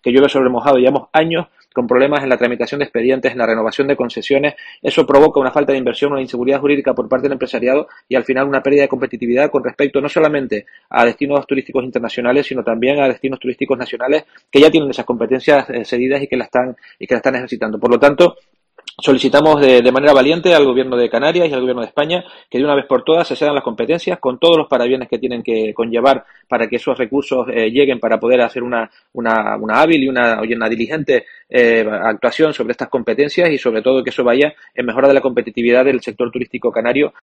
que llueve sobre mojado. Llevamos años con problemas en la tramitación de expedientes, en la renovación de concesiones. Eso provoca una falta de inversión, una inseguridad jurídica por parte del empresariado y al final una pérdida de competitividad con respecto no solamente a destinos turísticos internacionales, sino también a destinos turísticos nacionales que ya tienen esas competencias cedidas y que la están ejercitando. Por lo tanto, solicitamos de manera valiente al Gobierno de Canarias y al Gobierno de España que de una vez por todas se cedan las competencias con todos los parabienes que tienen que conllevar para que esos recursos lleguen para poder hacer una hábil y una diligente actuación sobre estas competencias y sobre todo que eso vaya en mejora de la competitividad del sector turístico canario